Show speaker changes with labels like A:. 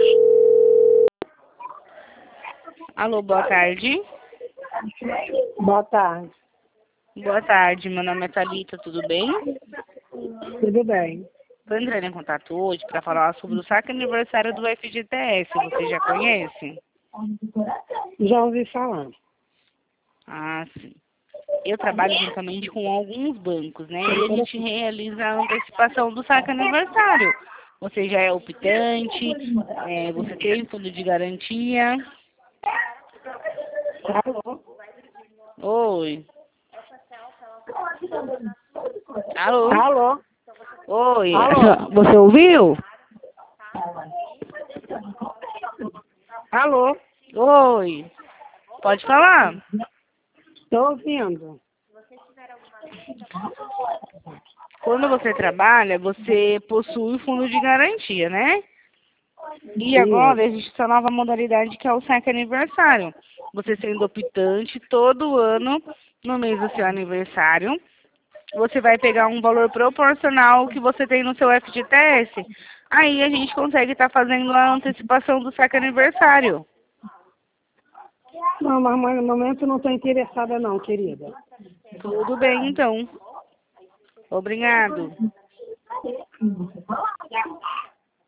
A: Alô, boa tarde.
B: Boa tarde.
A: Boa tarde, meu nome é Thalita, tudo bem?
B: Tudo bem?
A: Estou entrando em contato hoje para falar sobre o saque aniversário do FGTS. Você já conhece?
B: Já ouvi falar.
A: Ah, sim. Eu trabalho juntamente com alguns bancos, né? E a gente realiza a antecipação do saque aniversário. Você já é optante, você tem fundo de garantia.
B: Alô?
A: Oi. Alô?
B: Alô?
A: Oi.
B: Alô?
A: Você ouviu?
B: Alô?
A: Oi. Pode falar.
B: Estou ouvindo.
A: Quando você trabalha, você possui fundo de garantia, né? E
B: Isso.
A: agora existe essa nova modalidade que é o saque aniversário. Você sendo optante, todo ano, no mês do seu aniversário, você vai pegar um valor proporcional ao que você tem no seu FGTS. Aí a gente consegue estar fazendo a antecipação do saque aniversário.
B: Não, mas no momento não estou interessada não, querida.
A: Tudo bem, então. Obrigado.